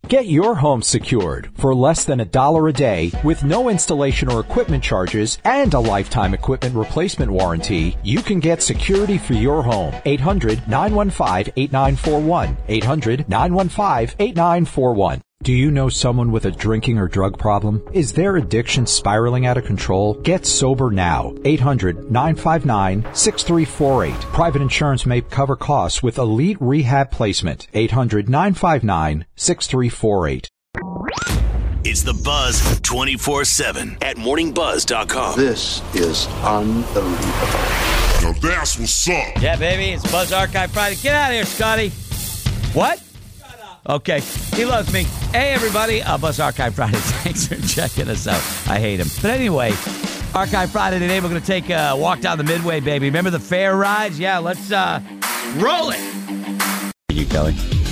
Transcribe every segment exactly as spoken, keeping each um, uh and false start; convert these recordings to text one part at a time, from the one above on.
Get your home secured for less than a dollar a day with no installation or equipment charges and a lifetime equipment replacement warranty. You can get security for your home. eight hundred, nine one five, eight nine four one. eight hundred, nine one five, eight nine four one. Do you know someone with a drinking or drug problem? Is their addiction spiraling out of control? Get sober now. eight hundred, nine five nine, six three four eight. Private insurance may cover costs with Elite Rehab Placement. eight hundred, nine five nine, six three four eight. It's the Buzz twenty-four seven at morning buzz dot com. This is unbelievable. Now that's what's up. Yeah, baby, it's Buzz Archive Friday. Get out of here, Scotty. What? Okay, he loves me. Hey, everybody, uh, Buzz Archive Friday. Thanks for checking us out. I hate him. But anyway, Archive Friday today, we're going to take a walk down the Midway, baby. Remember the fair rides? Yeah, let's uh, roll it. You, Kelly.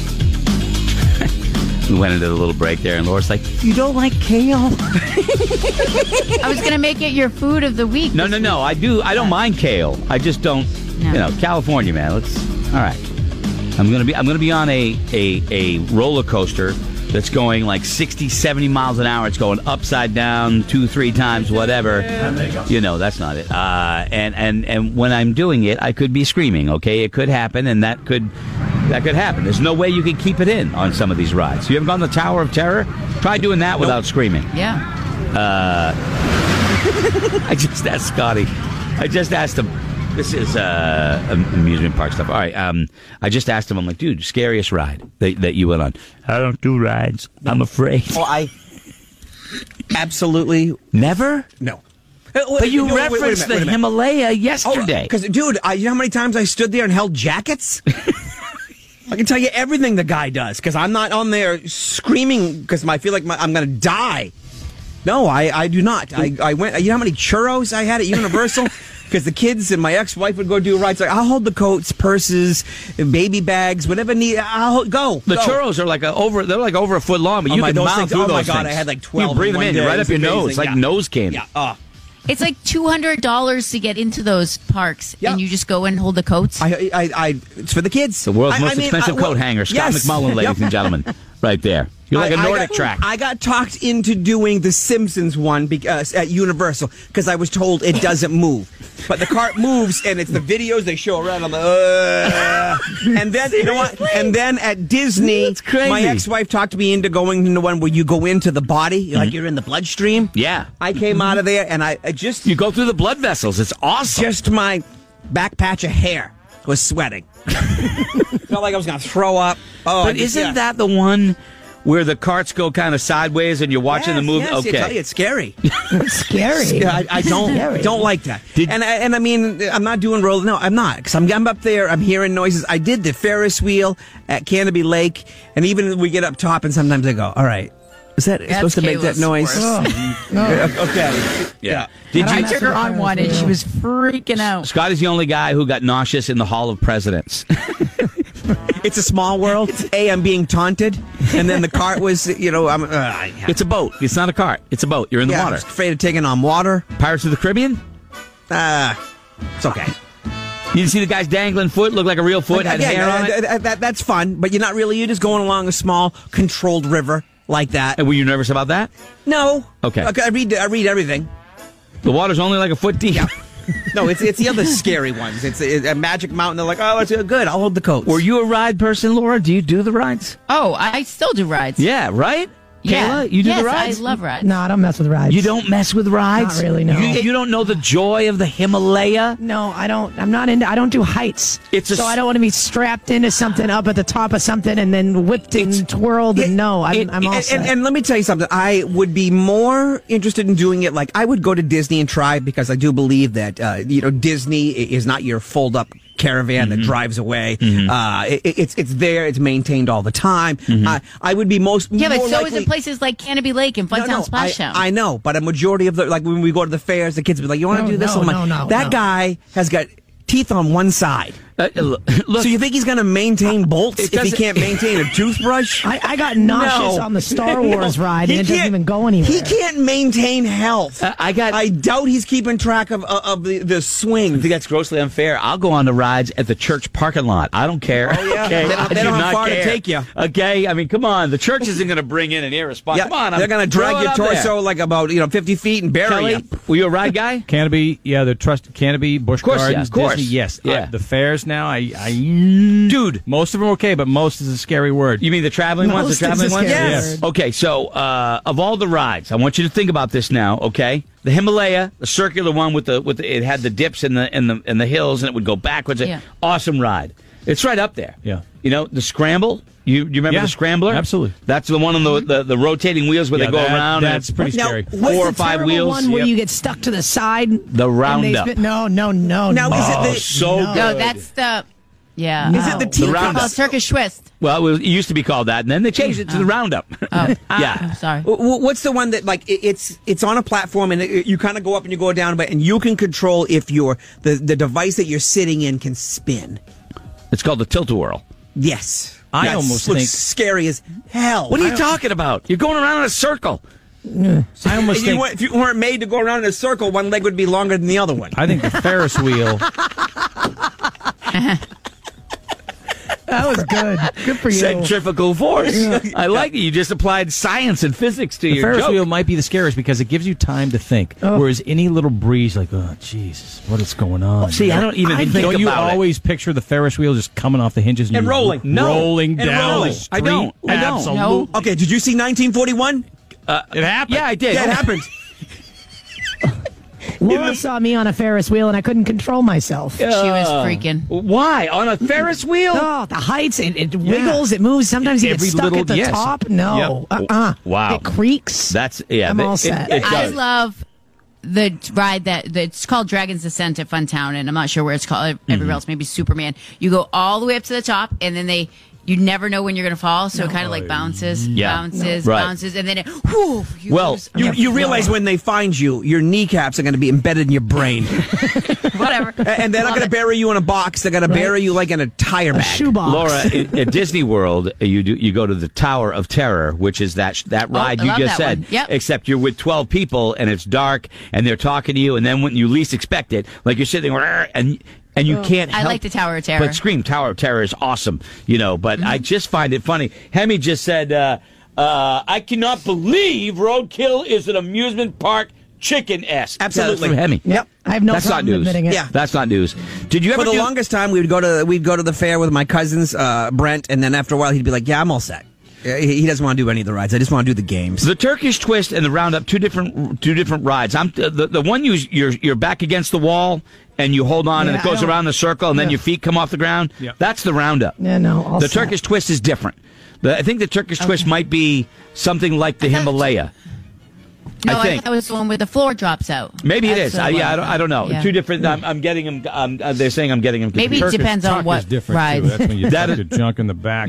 We went into the little break there, and Laura's like, you don't like kale? I was going to make it your food of the week. No, no, no. I do. I don't mind kale. I just don't, no. you know, California, man. Let's, all right. I'm gonna be I'm gonna be on a, a, a roller coaster that's going like sixty, seventy miles an hour. It's going upside down two, three times, whatever. You, you know, that's not it. Uh, and, and, and when I'm doing it, I could be screaming, okay? It could happen, and that could that could happen. There's no way you can keep it in on some of these rides. You haven't gone to the Tower of Terror? Try doing that without nope. screaming. Yeah. Uh, I just asked Scotty. I just asked him. This is uh, amusement park stuff. All right. Um, I just asked him, I'm like, dude, scariest ride that, that you went on? I don't do rides. I'm afraid. Oh, I absolutely never? No. But you no, referenced wait, wait minute, the Himalaya yesterday. Because, oh, dude, I, you know how many times I stood there and held jackets? I can tell you everything the guy does, because I'm not on there screaming because I feel like my, I'm going to die. No, I, I do not. I, I went. You know how many churros I had at Universal? Because the kids and my ex-wife would go do rides. Like, I'll hold the coats, purses, baby bags, whatever need. I'll go. The go. churros are like a over. They're like over a foot long, but oh you my, can those mouth things, through oh those my god, things. I had like twelve. You breathe them in right up your nose, amazing. like yeah. nose candy. Yeah. Oh. It's like two hundred dollars to get into those parks, yeah. and you just go and hold the coats. I, I, I, it's for the kids. The world's I, most I mean, expensive I, well, coat hanger, Scott yes. McMullen, ladies yep. and gentlemen, right there. You're like I, a Nordic I got, track. I got talked into doing the Simpsons one because, at Universal because I was told it doesn't move. But the cart moves, and it's the videos they show around. I'm like, uh, and then you know what? And then at Disney, That's crazy. My ex-wife talked me into going into one where you go into the body, mm-hmm. like you're in the bloodstream. Yeah, I came out of there, and I, I just you go through the blood vessels. It's awesome. Just my back patch of hair was sweating. Felt like I was going to throw up. Oh, but just, isn't yeah. that the one where the carts go kind of sideways and you're watching yes, the movie? Yes, okay, I tell you, it's scary. It's scary. Yeah, I, I don't scary. don't like that. Did, and I, and I mean, I'm not doing roll. No, I'm not because I'm, I'm up there. I'm hearing noises. I did the Ferris wheel at Canopy Lake, and even we get up top, and sometimes I go, "All right, is that That's supposed to make that noise?" Oh. Oh. Okay. Yeah. yeah. Did I you? took her on one, and she was freaking out. Scott is the only guy who got nauseous in the Hall of Presidents. It's a small world. A, I'm being taunted, and then the cart was, you know, I'm. Uh, yeah. It's a boat. It's not a cart. It's a boat. You're in the yeah, water. I was afraid of taking on water. Pirates of the Caribbean? Uh, it's okay. You didn't see the guy's dangling foot? Looked like a real foot, like, had again, hair on uh, it? that, that, that's fun, but you're not really, you're just going along a small, controlled river like that. And were you nervous about that? No. Okay. I read, I read everything. The water's only like a foot deep. Yeah. No, it's it's the other scary ones. It's a, a Magic Mountain. They're like, oh, it's good. I'll hold the coats. Were you a ride person, Laura? Do you do the rides? Oh, I still do rides. Yeah, right? Yeah. Kayla, you do yes, the rides? I love rides. No, I don't mess with rides. You don't mess with rides? Not really, no. You, you don't know the joy of the Himalaya? No, I don't. I'm not into. I don't do heights. It's a, so I don't want to be strapped into something up at the top of something and then whipped and twirled. It, and no, I'm, it, I'm all and, set. and, and let me tell you something. I would be more interested in doing it. Like I would go to Disney and try because I do believe that uh, you know Disney is not your fold up caravan mm-hmm. that drives away. Mm-hmm. Uh, it, it's it's there. It's maintained all the time. Mm-hmm. Uh, I would be most yeah, but more so likely, is in places like Canopy Lake and Funtown no, no, Splash I, Town. I know, but a majority of the like when we go to the fairs, the kids will be like, "You want to No, do this?" no, I'm like, no, no, that no. guy has got teeth on one side. Uh, look, so you think he's going to maintain bolts if he can't maintain a toothbrush? I, I got nauseous No. on the Star Wars No. ride, He and it doesn't can't- even go anywhere. He can't maintain health. Uh, I got. I doubt he's keeping track of uh, of the, the swing. I think that's grossly unfair. I'll go on the rides at the church parking lot. I don't care. Oh, yeah. Okay? They don't- I they do don't have not far to care. take you. Okay, I mean, come on. The church isn't going to bring in an air response. Yeah, Come on, I'm- they're going to throw drag it your up there. torso like about you know fifty feet and bury Kelly, you. were you a ride guy? Canopy, yeah, the trusted Canopy, Busch Of course, yeah, Gardens, of course. Disney, yes. Yeah. Uh, the fairs now, I, I, dude, most of them are okay, but most is a scary word. You mean the traveling ones? Most The traveling is a ones? scary Yes. word. Okay, so uh, of all the rides, I want you to think about this now. Okay, the Himalaya, the circular one with the with the, it had the dips in the in the in the hills and it would go backwards. Yeah. Awesome ride. It's right up there. Yeah. You know the scramble. You you remember Yeah, the scrambler? absolutely. That's the one on the the, the rotating wheels where Yeah, they go that- around. and that's it's pretty Now, scary. what's Four the or five terrible wheels. one where Yep. you get stuck to the side? The and they Roundup. spin- No, no, no. Now, no. is it Oh, the- so No. good. No, that's the. Yeah. Is it the Oh. teacups? Roundup. Oh, Turkish twist. Well, it, was, it used to be called that, and then they changed it to the Roundup. Oh, yeah. I'm sorry. W- w- What's the one that like it- it's it's on a platform and it, you kind of go up and you go down, but and you can control if your the the device that you're sitting in can spin. It's called the Tilt-A-Whirl. Yes, I That almost looks think- scary as hell. What are you talking about? You're going around in a circle. I almost If you, think, weren't, if you weren't made to go around in a circle, one leg would be longer than the other one. I think the Ferris wheel. That was good. Good for you. Centrifugal force. I like it. You just applied science and physics to The your Ferris joke. wheel might be the scariest because it gives you time to think. Whereas any little breeze, like, oh, Jesus, what is going on? See, I don't even I think don't you about it. always picture the Ferris wheel just coming off the hinges and, And you rolling. No. rolling And down rolling. the I street? don't. I don't. Absolutely. Okay, did you see nineteen forty-one? It happened. Yeah, I did. Yeah, it happened. Laura saw me on a Ferris wheel, and I couldn't control myself. She was freaking. Why? On a Ferris wheel? Oh, the heights, it, it wiggles, it moves. Sometimes you get Every stuck little- at the yes. top. No. Yep. Uh-uh. Wow. It creaks. That's, yeah. I'm it- all it- set. it I does. love the ride that that's called Dragon's Descent at Funtown, and I'm not sure where it's called everywhere else. Maybe Superman. You go all the way up to the top, and then they. You never know when you're going to fall, so it kind of like bounces, Yeah. bounces, No. Right. bounces, and then it. Whew, you Well, lose- You, you realize when they find you, your kneecaps are going to be embedded in your brain. whatever, And they're not Love going to it. bury you in a box. They're going to bury you like in a tire a bag. shoebox. Laura, at, at Disney World, you do you go to the Tower of Terror, which is that that ride I you love just that said. one. Yep. Except you're with twelve people and it's dark and they're talking to you, and then when you least expect it, like you're sitting there and and you can't. I help like the Tower of Terror. But Scream Tower of Terror is awesome, you know. But I just find it funny. Hemi just said, uh, uh, "I cannot believe Roadkill is an amusement park chicken-esque." Absolutely. That's from Hemi. Yep. I have no That's not problem news. admitting it. Yeah. That's not news. Did you ever For the do- longest time, we would go to we'd go to the fair with my cousins, uh, Brent, and then after a while, he'd be like, "Yeah, I'm all set." Uh, He he doesn't want to do any of the rides. I just want to do the games. The Turkish Twist and the Roundup, two different two different rides. I'm the the one you you're you're back against the wall and you hold on and Yeah, it goes I don't- around the circle and then Yeah. your feet come off the ground. Yeah. That's the Roundup. Yeah, no, all the set. Turkish Twist is different. The, I think the Turkish Twist might be something like the Himalaya. No, I I, think. thought it was the one where the floor drops out. Maybe it That's is. the I, yeah, one. I don't, I don't know. Yeah. Two different. I'm, I'm getting them. Um, uh, they're saying I'm getting them. Maybe it confused. depends on Tuck what is different, ride. too. That's when you That tuck is- your junk in the back.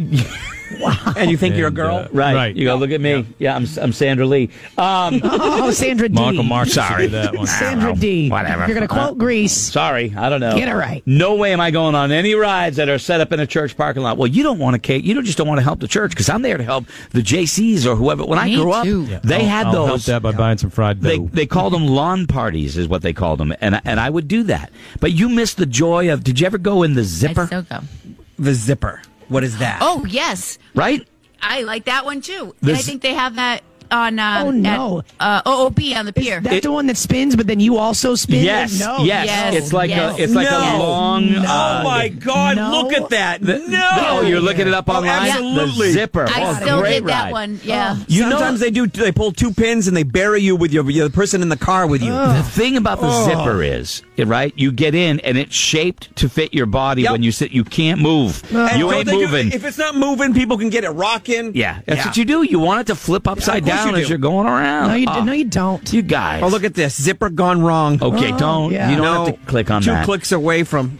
And you think you're a And, girl? uh, Right. Right. You go, look at me. Yeah, I'm, I'm Sandra Lee. Um, Oh, Sandra D. My Uncle Mark Sorry. used to do that one. Sandra D. Whatever. You're going to quote Grease. Sorry, I don't know. Get it right. No way am I going on any rides that are set up in a church parking lot. Well, you don't want to, Kate. You don't just don't want to help the church because I'm there to help the J Cs or whoever. When I Me grew up, too. Yeah, they I'll- had I'll help those. that by buying some fried dough. They they called them lawn parties, is what they called them, and and I would do that. But you missed the joy of. Did you ever go in the I zipper? still go. The zipper. What is that? Oh yes, Right. I like that one too. The And I z- think they have that on. Uh, Oh, no. At, uh, O O B on the pier. That's the one that spins, but then you also spin? Yes, No. yes, Yes, It's like yes. a it's like No. a long. No. uh, Oh my God! no. Look at that! the- no. Oh, you're looking it up Oh, online. absolutely. The zipper. I Oh, still great did that ride. one. Yeah. You know- Sometimes they do. They pull two pins and they bury you with your, your the person in the car with you. The thing about the Oh. zipper is, right? You get in and it's shaped to fit your body Yep. when you sit. You can't move. And You don't ain't they do- moving. if it's not moving, people can get it rocking. Yeah, that's what you do. You want it to flip upside Yeah, of course down you as do. you're going around. No, you, Oh, no, you don't. you guys. Oh, look at this zipper gone wrong. Okay, Oh, don't. yeah. You don't No, have to click on two that. clicks away from.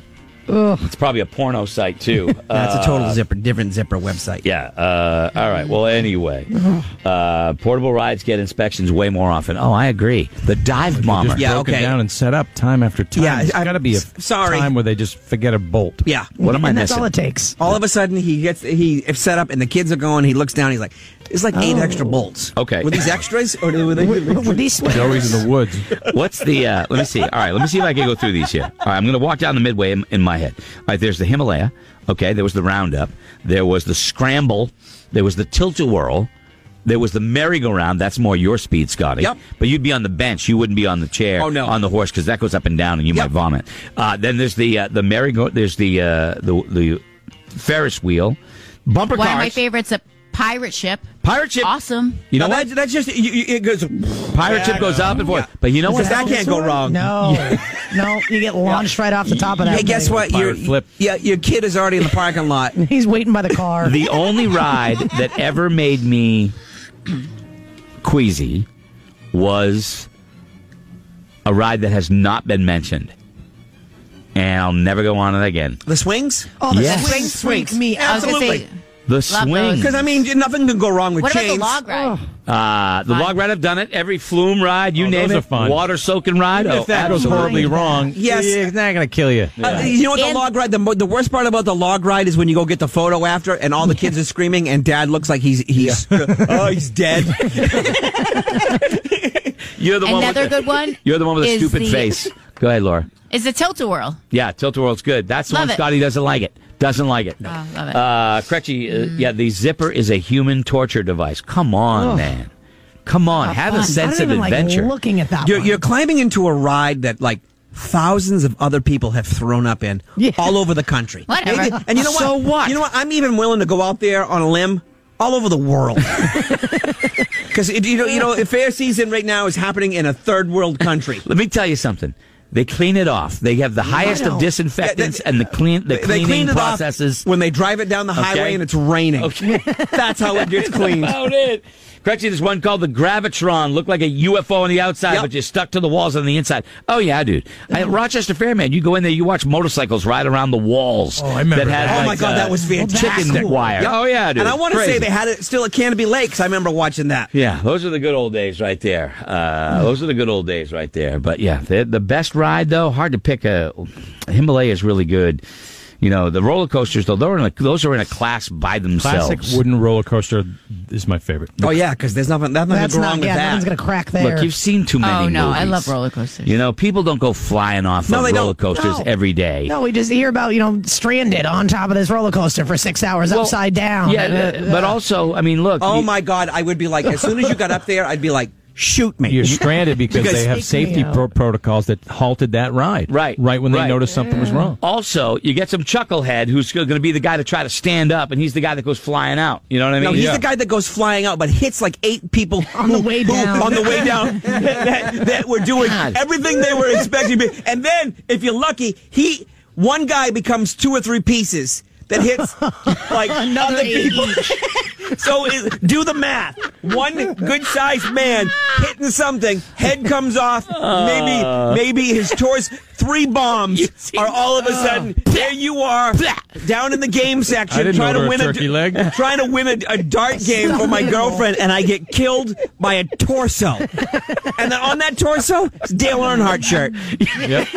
Ugh. It's probably a porno site, too. That's Uh, a total zipper, different zipper website. Yeah. Uh, all right. Well, anyway, uh, portable rides get inspections way more often. Oh, I agree. The dive bomber. Just Yeah, broken okay. down and set up time after time. Yeah, There's I- got to be a sorry. time where they just forget a bolt. Yeah. What am I and that's missing? all it takes. All of a sudden, he gets he if set up, and the kids are going. He looks down. He's like, "It's like eight Oh. extra bolts." Okay. Were these extras, or were they? Were these swings? Joey's in the woods. What's the, uh, let me see. All right, let me see if I can go through these here. All right, I'm going to walk down the midway in, in my head. All right, there's the Himalaya. Okay, there was the Roundup. There was the Scramble. There was the Tilt-A-Whirl. There was the merry-go-round. That's more your speed, Scotty. Yep. But you'd be on the bench. You wouldn't be on the chair. Oh, no. On the horse, because that goes up and down, and you Yep. might vomit. Uh, then there's the uh, the merry-go. There's the uh, the the Ferris wheel, bumper One cars. of my favorites, a pirate ship. Pirate ship. Awesome. You know No, what? that, that's just you, you, it goes. Pirate ship goes up and forth. But you know what? Because that can't go wrong. No, no, you get launched right off the top of that. Hey, guess thing. what? Pirate Your flip. yeah, your kid is already in the parking lot. He's waiting by the car. The only ride that ever made me queasy was a ride that has not been mentioned. And I'll never go on it again. The swings. Oh, the Yes. swings freak me I was out. gonna say, Absolutely. The Love swing. those. Because I mean, nothing can go wrong with what chains. about the log ride? Uh, the Fine. log ride, I've done it. Every flume ride, you Oh, name those it. are fun. Water soaking ride. Even Oh, if that goes absolutely. horribly wrong, Yes. it's not going to kill you. Uh, you know what the And- log ride? The, mo- the worst part about the log ride is when you go get the photo after, and all the kids are screaming, and Dad looks like he's he's oh he's dead. You're the one Another with the, good one. You're the one with a is stupid the- face. Go ahead, Laura. Is the Tilt-A-Whirl. Yeah, Tilt-A-Whirl's good. That's the Love one it. Scotty doesn't like it. Doesn't like it. Oh, love it. Uh, Crutchy, uh, yeah, the zipper is a human torture device. Come on, Ugh. man. Come on, have a Fun. sense I of don't even adventure. Like looking at that You're, one. you're climbing into a ride that like thousands of other people have thrown up in Yeah. all over the country. Whatever. And, and you know what? So what? You know what? I'm even willing to go out there on a limb all over the world. Because you know, you know, fair season right now is happening in a third world country. Let me tell you something. They clean it off. They have the highest of know. disinfectants Yeah, they- and the clean the They cleaning clean it processes. off when they drive it down the highway Okay. and it's raining. Okay. That's how it gets cleaned. About it. Correction, there's one called the Gravitron. Looked like a U F O on the outside, Yep. but you're stuck to the walls on the inside. Oh, yeah, dude. I, Rochester Fair, man, you go in there, you watch motorcycles ride around the walls. Oh, I remember that. Had that. Oh like, my God, uh, that was fantastic. Chicken wire. Yep. Oh, yeah, dude. And I want to say Crazy. they had it still at Canopy Lake because I remember watching that. Yeah, those are the good old days right there. Uh, those are the good old days right there. But yeah, the, the best ride though, hard to pick. A Himalaya is really good. You know, the roller coasters though, they're in a, those are in a class by themselves. Classic wooden roller coaster is my favorite. Oh yeah, because there's nothing, nothing That's to go not. wrong with Yeah, that. nothing's gonna crack there. Look, you've seen too many. Oh, no, I movies. love roller coasters. You know, people don't go flying off No, of they roller don't. coasters No. every day. No, we just hear about, you know, stranded on top of this roller coaster for six hours Well, upside down. Yeah, Uh, uh, but also, I mean, look. Oh you- my God, I would be like, as soon as you got up there, I'd be like, shoot me. You're stranded because, Because- they have Take me safety out. pro- protocols that halted that ride. Right, Right when right. they noticed something was wrong. Also, you get some chucklehead who's going to be the guy to try to stand up, and he's the guy that goes flying out. You know what I mean? No, he's Yeah. the guy that goes flying out, but hits like eight people On the way who- down. on the way down that, that were doing God. everything they were expecting. to be. And then, if you're lucky, he one guy becomes two or three pieces that hits like other eight people. So is, do the math. One good-sized man hitting something, head comes off. Maybe maybe his torso. Three bombs are all of a sudden there. You are down in the game I section didn't trying to order a win turkey a leg. trying to win a, a dart game for my girlfriend, and I get killed by a torso. And then on that torso, it's Dale Earnhardt shirt. Yep.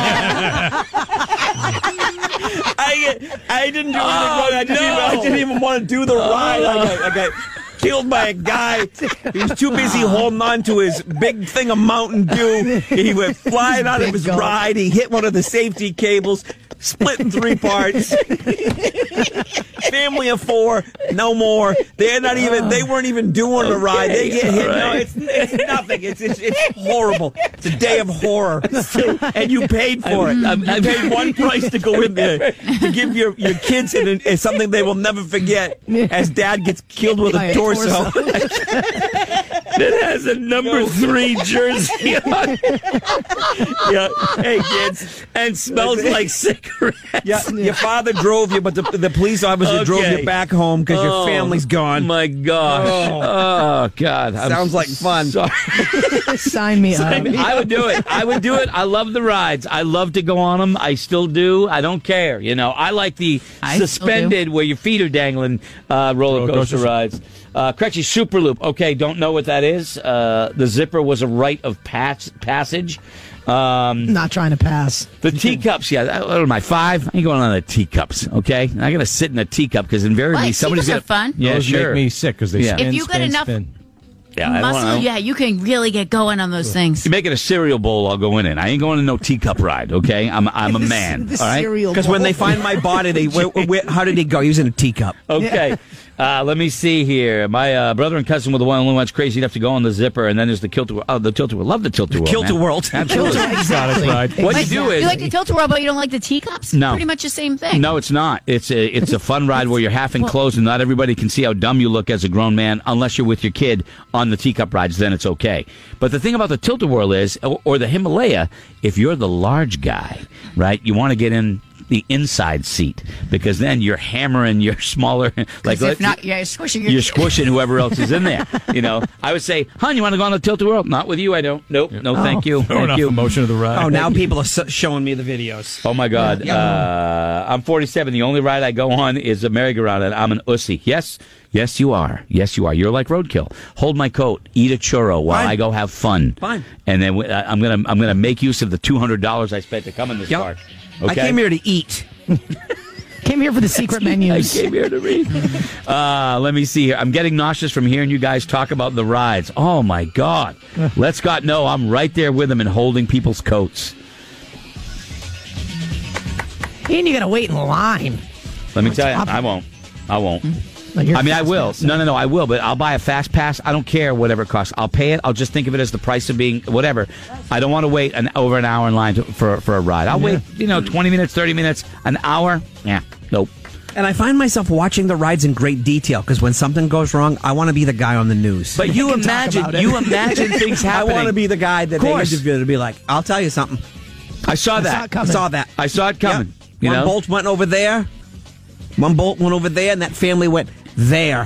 I I didn't do anything wrong. I didn't, even, I didn't even want to do the ride. I got, I got killed by a guy. He was too busy holding on to his big thing of Mountain Dew. He went flying out of Big his gulp. ride. He hit one of the safety cables, split in three parts. Family of four, no more. They're not even. They weren't even doing the ride. They get hit. No, it's it's nothing. It's, it's it's horrible. It's a day of horror, and you paid for it. You paid one price to go in there to give your your kids an, an, something they will never forget. As Dad gets killed with By a a torso. that has a number three jersey on it. Yeah. Hey, kids. And smells like cigarettes. Yeah, your father drove you, but the, the police officer Okay. drove you back home because Oh, your family's gone. My gosh. Oh, oh God. I'm Sounds like fun. sorry. Sign me up. I would do it. I would do it. I love the rides. I love to go on them. I still do. I don't care. You know, I like the I still suspended where your feet are dangling uh, roller Roller coaster coasters. rides. Uh, Crutchy Super Loop. Okay, don't know what that is. Uh, the zipper was a rite of pass- passage. Um, Not trying to pass. the teacups, yeah. What am I, five? I ain't going on the teacups, okay? I'm going to sit in a teacup because invariably Why? somebody's Teacups going are fun. Yeah, Those sure. make me sick because they Yeah. spin, If you got spin, enough- spin. Yeah, I don't Muscle, know. yeah, you can really get going on those things. You make it a cereal bowl, I'll go in it. I ain't going to no teacup ride, okay? I'm I'm a man, The all right? cereal Because when bowl. they find my body, they where, where, how did he go? He was in a teacup. Okay. Uh, let me see here. My uh, brother and cousin were the one only ones crazy enough to go on the zipper, and then there's the Kilt-A-Whirl. Oh, the Tilt-A-Whirl. Love the Tilt-A-Whirl, Kilt-A man. World. Absolutely. Exotic ride. What you Like, do is... you like the tilt-a-whirl, but you don't like the teacups? No. Pretty much the same thing. No, it's not. It's a it's a fun ride where you're half enclosed and not everybody can see how dumb you look as a grown man unless you're with your kid on the teacup rides. Then it's okay. But the thing about the Tilt-A-Whirl is, or, or the Himalaya, if you're the large guy, right, you want to get in the inside seat because then you're hammering your smaller, like if not, yeah, you're squishing your you're kid. squishing whoever else is in there. You know, I would say, "Hon, you want to go on the Tilt-A-Whirl?" Not with you, I don't. Nope, no, thank you, Throwing thank off you. the motion of the ride. Oh, now people are so- showing me the videos. Oh my God! Uh, I'm forty-seven. The only ride I go on is a merry-go-round, and I'm an ussy. Yes, yes, you are. Yes, you are. You're like roadkill. Hold my coat, eat a churro while Fine. I go have fun. Fine. And then uh, I'm gonna I'm gonna make use of the two hundred dollars I spent to come in this Yep. park. I Okay. came here to eat. Came here for the secret I menus. came here to read. Uh, let me see here. I'm getting nauseous from hearing you guys talk about the rides. Oh my God! Let Scott know I'm right there with him and holding people's coats. And you got to wait in line. Let me tell you, I won't. I won't. Like you're I mean, I fast will. pass. No, no, no, I will. But I'll buy a fast pass. I don't care whatever it costs. I'll pay it. I'll just think of it as the price of being whatever. I don't want to wait an over an hour in line to, for for a ride. I'll wait, you know, twenty minutes, thirty minutes, an hour. Yeah, nope. And I find myself watching the rides in great detail because when something goes wrong, I want to be the guy on the news. But you can talk imagine, about it. you imagine things I happening. want to be the guy that Of they course. interview to be like, I'll tell you something. I saw I saw that. it coming. Saw that. I saw it coming. Yep. You One know, bolt went over there. One bolt went over there, and that family went there.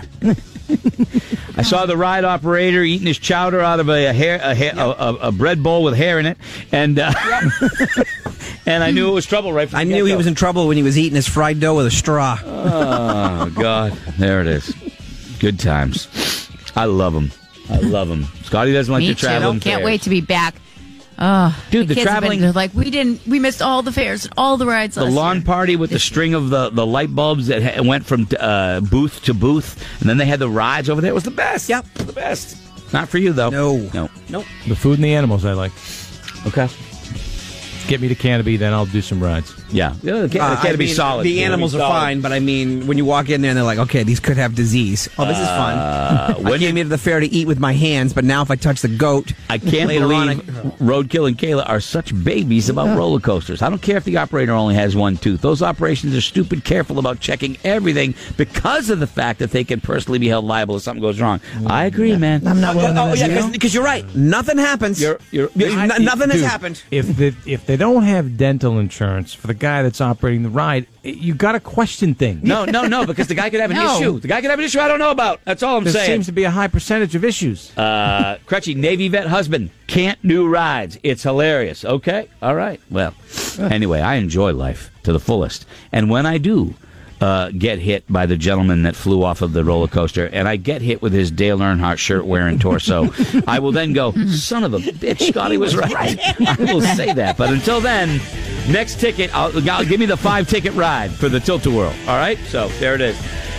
I saw the ride operator eating his chowder out of a hair, a, hair, a, a, a bread bowl with hair in it, and uh, and I knew it was trouble right from I the knew he get-go. was in trouble when he was eating his fried dough with a straw. Oh, God. There it is. Good times. I love them. I love them. Scotty doesn't like Me the too. traveling Can't fairs. wait to be back. Oh, Dude, the kids have traveling- been, they're like, we didn't, we missed all the fairs, all the rides The last lawn year. party with the string of the, the light bulbs that ha- went from uh, booth to booth, and then they had the rides over there. It was the best. Yep. The best. Not for you, though. No. No. Nope. The food and the animals I like. Okay. Get me to Canopy, then I'll do some rides. Yeah. yeah it can't, Uh, it can't I be mean, solid. The It can't be animals are solid. fine, but I mean, when you walk in there and they're like, okay, these could have disease. Oh, this is fun. Uh, I when came here to the fair to eat with my hands, but now if I touch the goat, I can't later believe on, I- Roadkill and Kayla are such babies about roller coasters. I don't care if the operator only has one tooth. Those operations are stupid careful about checking everything because of the fact that they can personally be held liable if something goes wrong. I agree, man. I'm not willing to Oh, listen. yeah, because you're right. Nothing happens. You're- you're- N- I- nothing has Dude, happened. If the, if they don't have dental insurance for the guy that's operating the ride, you got to question things. No, no, no, because the guy could have an No. issue. The guy could have an issue I don't know about. That's all I'm There saying. seems to be a high percentage of issues. Uh, Crutchy, Navy vet husband, can't do rides. It's hilarious. Okay, all right. Well, anyway, I enjoy life to the fullest. And when I do uh, get hit by the gentleman that flew off of the roller coaster, and I get hit with his Dale Earnhardt shirt wearing torso, I will then go, son of a bitch, Scotty was right. I will say that. But until then, next ticket, I'll, I'll give me the five ticket ride for the Tilt-A-Whirl. All right? So there it is.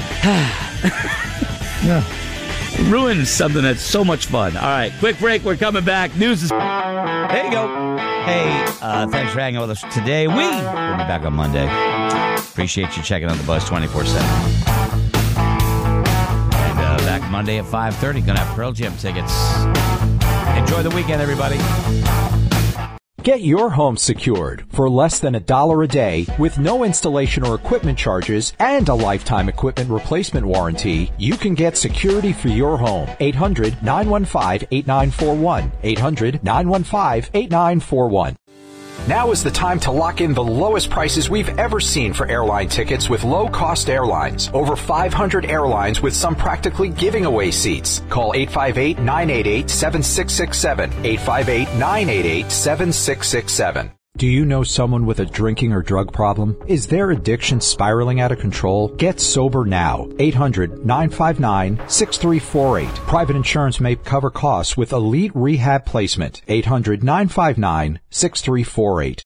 Ruins something that's so much fun. All right, quick break. We're coming back. News is. There you go. Hey, uh, thanks for hanging out with us today. We will be back on Monday. Appreciate you checking out the Buzz twenty-four seven. And uh, back Monday at five thirty. Gonna have Pearl Jam tickets. Enjoy the weekend, everybody. Get your home secured for less than a dollar a day with no installation or equipment charges and a lifetime equipment replacement warranty. You can get security for your home. eight hundred, nine one five, eight nine four one. eight hundred, nine one five, eight nine four one. Now is the time to lock in the lowest prices we've ever seen for airline tickets with low-cost airlines. Over five hundred airlines with some practically giving away seats. Call eight five eight, nine eight eight, seven six six seven. eight five eight, nine eight eight, seven six six seven. Do you know someone with a drinking or drug problem? Is their addiction spiraling out of control? Get sober now. eight hundred, nine five nine, six three four eight. Private insurance may cover costs with Elite Rehab Placement. eight hundred, nine five nine, six three four eight.